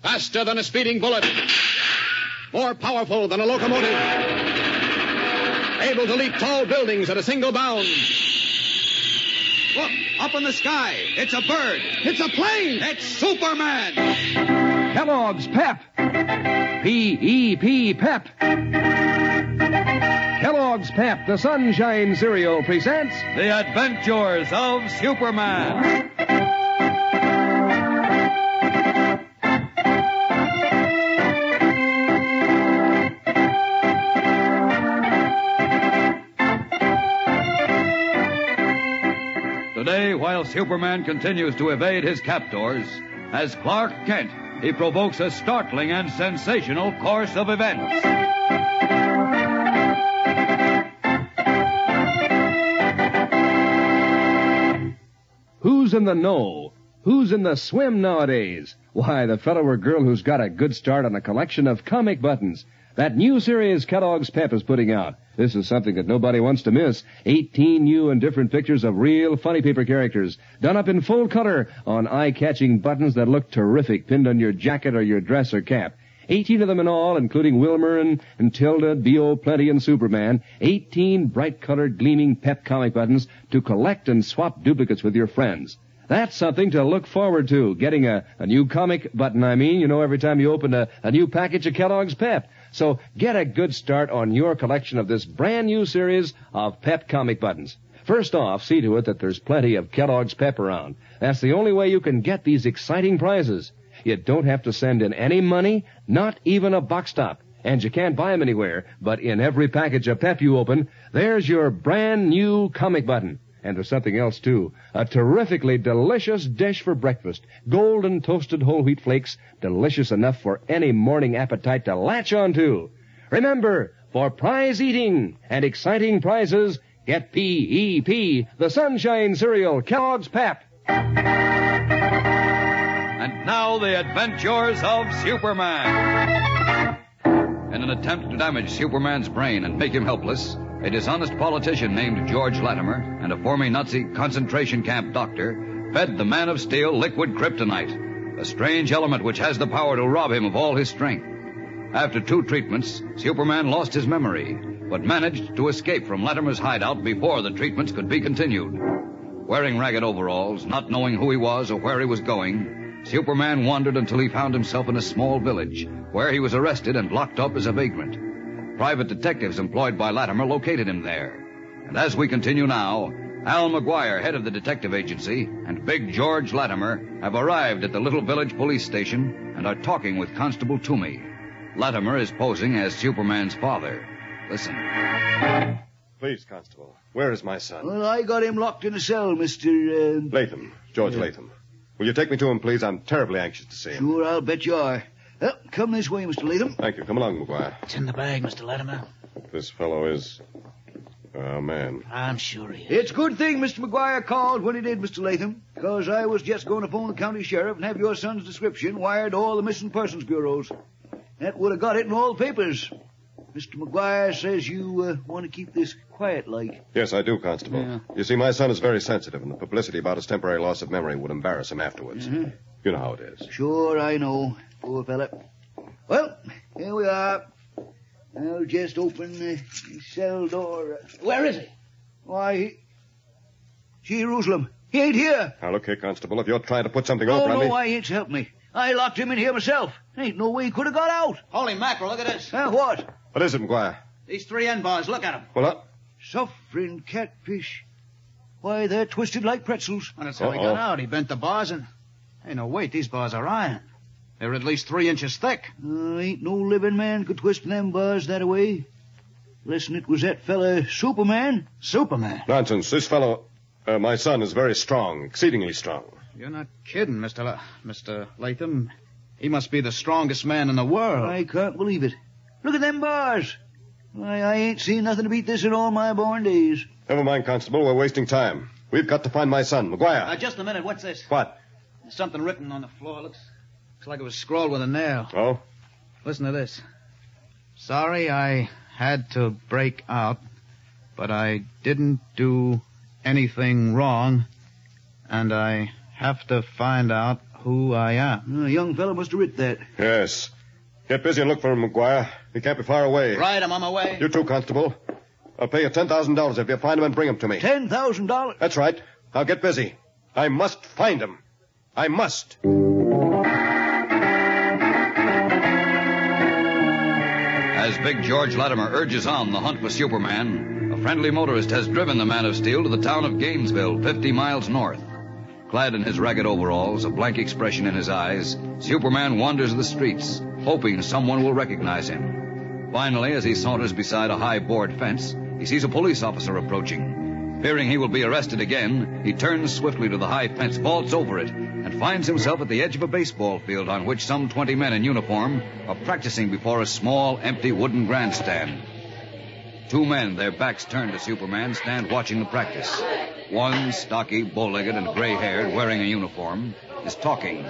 Faster than a speeding bullet. More powerful than a locomotive. Able to leap tall buildings at a single bound. Look, up in the sky. It's a bird. It's a plane. It's Superman. Kellogg's Pep. P-E-P, Pep. Kellogg's Pep, the Sunshine Cereal, presents The Adventures of Superman. Today, while Superman continues to evade his captors, as Clark Kent, he provokes a startling and sensational course of events. Who's in the know? Who's in the swim nowadays? Why, the fellow or girl who's got a good start on a collection of comic buttons. That new series Kellogg's Pep is putting out. This is something that nobody wants to miss. 18 new and different pictures of real funny paper characters, done up in full color on eye-catching buttons that look terrific, pinned on your jacket or your dress or cap. 18 of them in all, including Wilmer and Tilda, Dio, Plenty, and Superman. 18 bright-colored, gleaming Pep comic buttons to collect and swap duplicates with your friends. That's something to look forward to, getting a new comic button, every time you open a new package of Kellogg's Pep. So get a good start on your collection of this brand new series of Pep comic buttons. First off, see to it that there's plenty of Kellogg's Pep around. That's the only way you can get these exciting prizes. You don't have to send in any money, not even a box top. And you can't buy them anywhere, but in every package of Pep you open, there's your brand new comic button. And there's something else, too. A terrifically delicious dish for breakfast. Golden toasted whole wheat flakes, delicious enough for any morning appetite to latch onto. Remember, for prize eating and exciting prizes, get P-E-P, the Sunshine Cereal, Kellogg's Pep. And now the adventures of Superman. In an attempt to damage Superman's brain and make him helpless, a dishonest politician named George Latimer and a former Nazi concentration camp doctor fed the Man of Steel liquid kryptonite, a strange element which has the power to rob him of all his strength. After 2 treatments, Superman lost his memory, but managed to escape from Latimer's hideout before the treatments could be continued. Wearing ragged overalls, not knowing who he was or where he was going, Superman wandered until he found himself in a small village, where he was arrested and locked up as a vagrant. Private detectives employed by Latimer located him there. And as we continue now, Al McGuire, head of the detective agency, and Big George Latimer have arrived at the little village police station and are talking with Constable Toomey. Latimer is posing as Superman's father. Listen. Please, Constable, where is my son? Well, I got him locked in a cell, Mr. Latham. George Latham. Will you take me to him, please? I'm terribly anxious to see him. Sure, I'll bet you are. Well, come this way, Mr. Latham. Thank you. Come along, McGuire. It's in the bag, Mr. Latimer. This fellow is a man. I'm sure he is. It's a good thing Mr. McGuire called when he did, Mr. Latham, because I was just going to phone the county sheriff and have your son's description wired to all the missing persons bureaus. That would have got it in all the papers. Mr. McGuire says you want to keep this quiet like. Yes, I do, Constable. Yeah. You see, my son is very sensitive, and the publicity about his temporary loss of memory would embarrass him afterwards. Mm-hmm. You know how it is. Sure, I know. Poor fella. Well, here we are. I'll just open the cell door. Where is he? Why, Jerusalem. He ain't here. Now, look here, Constable. If you're trying to put something over on me... No, I ain't. Help me. I locked him in here myself. Ain't no way he could have got out. Holy mackerel, look at this. What? What is it, McGuire? These 3 end bars, look at them. Well, Suffering catfish. Why, they're twisted like pretzels. Well, that's how he got out. He bent the bars and... Hey, no, wait, these bars are iron. They're at least 3 inches thick. Ain't no living man could twist them bars that away. Listen, it was that fella Superman. Superman? Nonsense. This fellow, my son, is very strong, exceedingly strong. You're not kidding, Mr. Latham. He must be the strongest man in the world. I can't believe it. Look at them bars. Why, I ain't seen nothing to beat this in all my born days. Never mind, Constable. We're wasting time. We've got to find my son, McGuire. Just a minute. What's this? What? There's something written on the floor. Looks like it was scrawled with a nail. Oh? Listen to this. Sorry I had to break out, but I didn't do anything wrong, and I have to find out who I am. A young fellow must have writ that. Yes. Get busy and look for him, McGuire. He can't be far away. Right, I'm on my way. You too, Constable. I'll pay you $10,000 if you find him and bring him to me. $10,000? That's right. Now get busy. I must find him. I must. As Big George Latimer urges on the hunt for Superman, a friendly motorist has driven the Man of Steel to the town of Gainesville, 50 miles north. Clad in his ragged overalls, a blank expression in his eyes, Superman wanders the streets, hoping someone will recognize him. Finally, as he saunters beside a high board fence, he sees a police officer approaching. Fearing he will be arrested again, he turns swiftly to the high fence, vaults over it, and finds himself at the edge of a baseball field on which some 20 men in uniform are practicing before a small, empty wooden grandstand. 2 men, their backs turned to Superman, stand watching the practice. One, stocky, bull-legged, and gray-haired, wearing a uniform, is talking.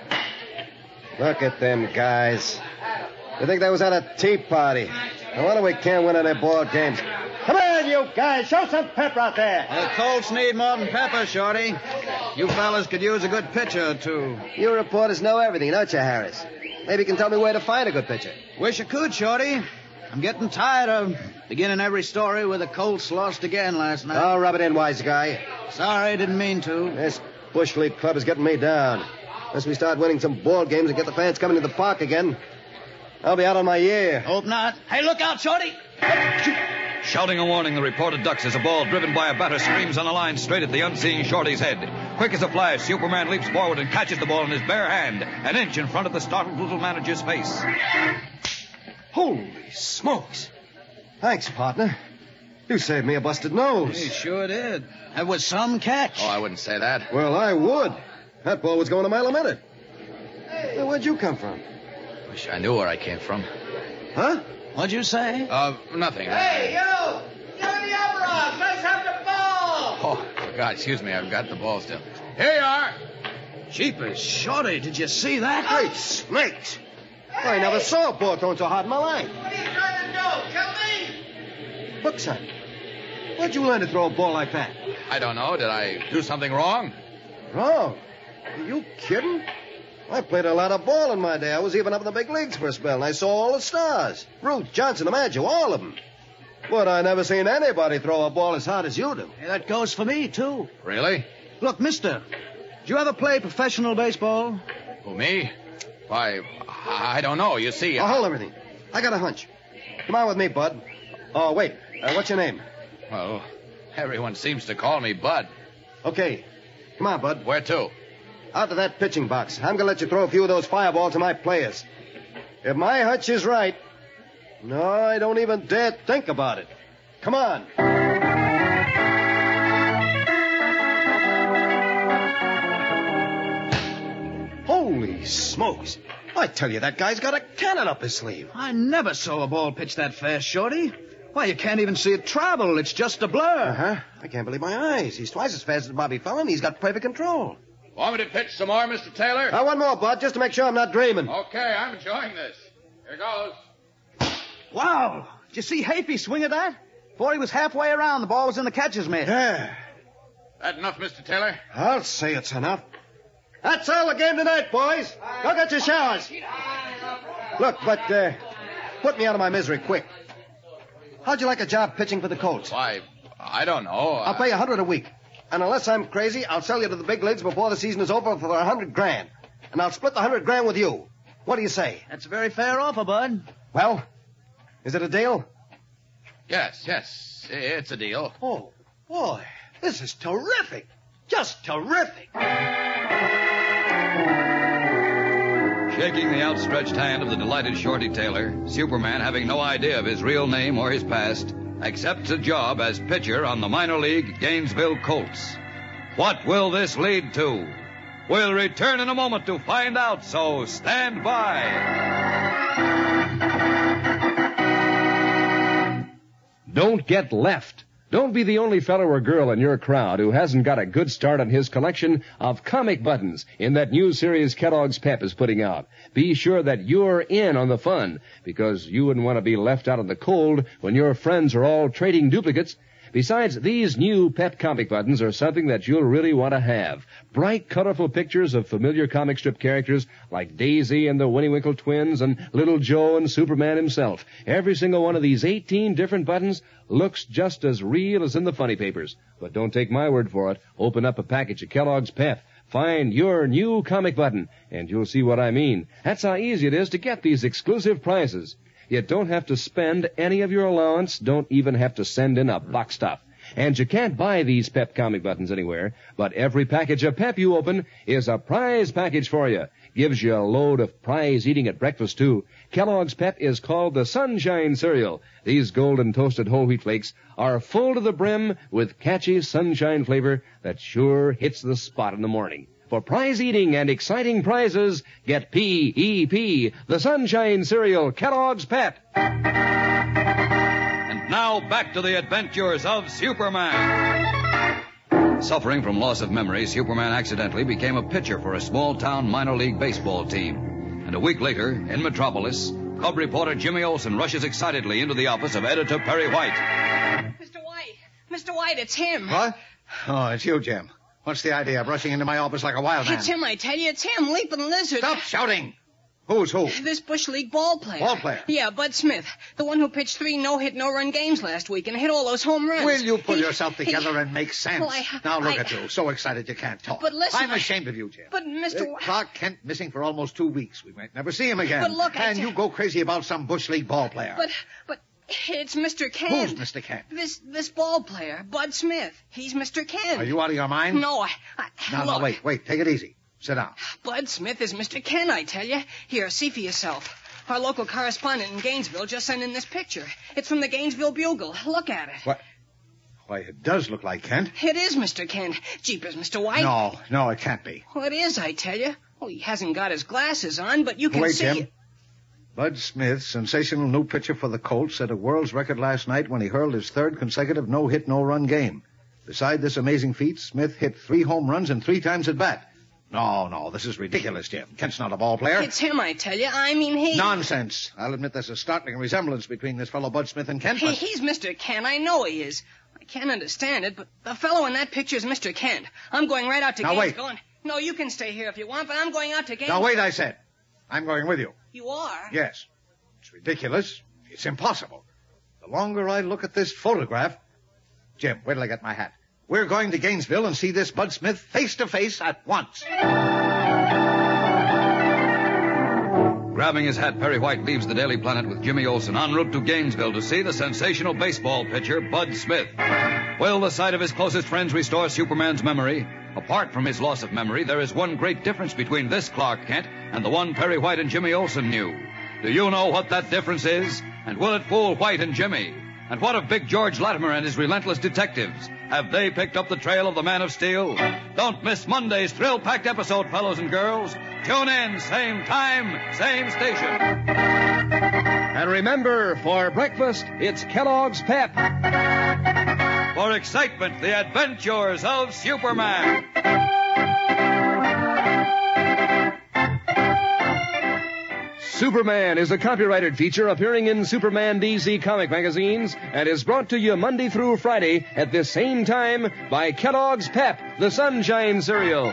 Look at them guys. You think they was at a tea party? No wonder we can't win any ball games. Come on, you guys. Show some pep out there. The Colts need more than pepper, Shorty. You fellas could use a good pitcher or two. You reporters know everything, don't you, Harris? Maybe you can tell me where to find a good pitcher. Wish I could, Shorty. I'm getting tired of beginning every story with the Colts lost again last night. Oh, rub it in, wise guy. Sorry, didn't mean to. This Bush League club is getting me down. Unless we start winning some ball games and get the fans coming to the park again, I'll be out on my year. Hope not. Hey, look out, Shorty. Shouting a warning, the reporter ducks as a ball driven by a batter screams on the line straight at the unseeing Shorty's head. Quick as a flash, Superman leaps forward and catches the ball in his bare hand, an inch in front of the startled little manager's face. Holy smokes. Thanks, partner. You saved me a busted nose. He sure did. That was some catch. Oh, I wouldn't say that. Well, I would. That ball was going a mile a minute. Hey, where'd you come from? Wish I knew where I came from. Huh? What'd you say? Nothing. Hey, you! Give me the overalls. Let's have the ball. Oh, God, excuse me. I've got the ball still. Here you are. Jeepers, Shorty, did you see that? Great snakes. I never saw a ball thrown so hard in my life. What are you trying to do? Kill me? Look, son. Where'd you learn to throw a ball like that? I don't know. Did I do something wrong? Wrong? Are you kidding? I played a lot of ball in my day. I was even up in the big leagues for a spell, and I saw all the stars. Ruth, Johnson, DiMaggio, all of them. But I never seen anybody throw a ball as hard as you do. Hey, that goes for me, too. Really? Look, mister, did you ever play professional baseball? Who, me? Why, I don't know. You see... Oh, hold everything. I got a hunch. Come on with me, Bud. Oh, wait. What's your name? Well, everyone seems to call me Bud. Okay. Come on, Bud. Where to? Out to that pitching box. I'm going to let you throw a few of those fireballs to my players. If my hunch is right... No, I don't even dare think about it. Come on. Holy smokes. I tell you, that guy's got a cannon up his sleeve. I never saw a ball pitch that fast, Shorty. Why, you can't even see it travel. It's just a blur. Uh-huh. I can't believe my eyes. He's twice as fast as Bobby Fellon. He's got perfect control. Want me to pitch some more, Mr. Taylor? One more, Bud, just to make sure I'm not dreaming. Okay, I'm enjoying this. Here goes. Wow. Did you see Hafey swing at that? Before he was halfway around, the ball was in the catcher's mitt. Yeah. That enough, Mr. Taylor? I'll say it's enough. That's all the game tonight, boys. Go get your showers. Look, but put me out of my misery quick. How'd you like a job pitching for the Colts? Why, I don't know. I'll pay you $100 a week. And unless I'm crazy, I'll sell you to the big leagues before the season is over for $100,000. And I'll split the $100,000 with you. What do you say? That's a very fair offer, Bud. Well, is it a deal? Yes, it's a deal. Oh, boy, this is terrific. Just terrific. Shaking the outstretched hand of the delighted Shorty Taylor, Superman, having no idea of his real name or his past, accepts a job as pitcher on the minor league Gainesville Colts. What will this lead to? We'll return in a moment to find out, so stand by. Don't get left. Don't be the only fellow or girl in your crowd who hasn't got a good start on his collection of comic buttons in that new series Kellogg's Pep is putting out. Be sure that you're in on the fun, because you wouldn't want to be left out in the cold when your friends are all trading duplicates. Besides, these new Pep comic buttons are something that you'll really want to have. Bright, colorful pictures of familiar comic strip characters like Daisy and the Winnie-Winkle twins and Little Joe and Superman himself. Every single one of these 18 different buttons looks just as real as in the funny papers. But don't take my word for it. Open up a package of Kellogg's Pep. Find your new comic button, and you'll see what I mean. That's how easy it is to get these exclusive prizes. You don't have to spend any of your allowance, don't even have to send in a box stuff. And you can't buy these Pep comic buttons anywhere, but every package of Pep you open is a prize package for you. Gives you a load of prize eating at breakfast, too. Kellogg's Pep is called the Sunshine Cereal. These golden toasted whole wheat flakes are full to the brim with catchy sunshine flavor that sure hits the spot in the morning. For prize eating and exciting prizes, get P-E-P, the Sunshine Cereal, Kellogg's Pep. And now back to the adventures of Superman. Suffering from loss of memory, Superman accidentally became a pitcher for a small-town minor league baseball team. And a week later, in Metropolis, Cub reporter Jimmy Olsen rushes excitedly into the office of editor Perry White. Mr. White, it's him. What? Oh, it's you, Jim. What's the idea of rushing into my office like a wild man? It's him, I tell you. It's him, Leaping Lizard. Stop shouting. Who's who? This Bush League ball player. Ball player? Yeah, Bud Smith. The one who pitched 3 no-hit, no-run games last week and hit all those home runs. Will you pull yourself together and make sense? Well, now look at you. So excited you can't talk. But listen... I'm ashamed of you, Jim. But, Mr. Clark Kent missing for almost 2 weeks. We might never see him again. But look, And you go crazy about some Bush League ball player. But... It's Mr. Kent. Who's Mr. Kent? This ball player, Bud Smith. He's Mr. Kent. Are you out of your mind? No, No, wait. Take it easy. Sit down. Bud Smith is Mr. Kent, I tell you. Here, see for yourself. Our local correspondent in Gainesville just sent in this picture. It's from the Gainesville Bugle. Look at it. What? Why, it does look like Kent. It is Mr. Kent. Jeepers, Mr. White. No, it can't be. Well, it is, I tell you. Well, he hasn't got his glasses on, but you can Wait, see... Jim. Bud Smith, sensational new pitcher for the Colts, set a world's record last night when he hurled his 3rd consecutive no-hit, no-run game. Beside this amazing feat, Smith hit 3 home runs and 3 times at bat. No, this is ridiculous, Jim. Kent's not a ball player. It's him, I tell you. I mean, he... Nonsense. I'll admit there's a startling resemblance between this fellow Bud Smith and Kent, but... He's Mr. Kent. I know he is. I can't understand it, but the fellow in that picture is Mr. Kent. I'm going right out to Gainesville. Wait. No, you can stay here if you want, but I'm going out to Gainesville. Now, wait, I said. I'm going with you. You are? Yes. It's ridiculous. It's impossible. The longer I look at this photograph... Jim, wait till I get my hat. We're going to Gainesville and see this Bud Smith face to face at once. Grabbing his hat, Perry White leaves the Daily Planet with Jimmy Olsen en route to Gainesville to see the sensational baseball pitcher, Bud Smith. Will the sight of his closest friends restore Superman's memory? Apart from his loss of memory, there is one great difference between this Clark Kent and the one Perry White and Jimmy Olsen knew. Do you know what that difference is? And will it fool White and Jimmy? And what of Big George Latimer and his relentless detectives? Have they picked up the trail of the Man of Steel? Don't miss Monday's thrill-packed episode, fellows and girls. Tune in, same time, same station. And remember, for breakfast, it's Kellogg's Pep. For excitement, the adventures of Superman. Superman is a copyrighted feature appearing in Superman DC comic magazines and is brought to you Monday through Friday at this same time by Kellogg's Pep, the Sunshine Cereal.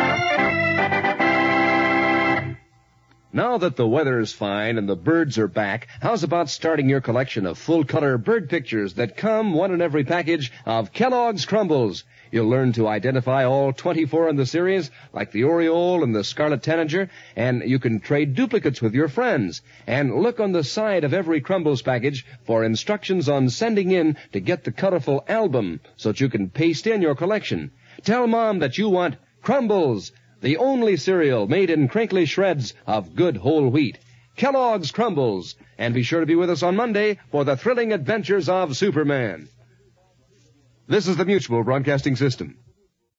Now that the weather's fine and the birds are back, how's about starting your collection of full-color bird pictures that come one in every package of Kellogg's Crumbles? You'll learn to identify all 24 in the series, like the Oriole and the Scarlet Tanager, and you can trade duplicates with your friends. And look on the side of every Crumbles package for instructions on sending in to get the colorful album so that you can paste in your collection. Tell Mom that you want Crumbles, the only cereal made in crinkly shreds of good whole wheat. Kellogg's Crumbles. And be sure to be with us on Monday for the thrilling adventures of Superman. This is the Mutual Broadcasting System.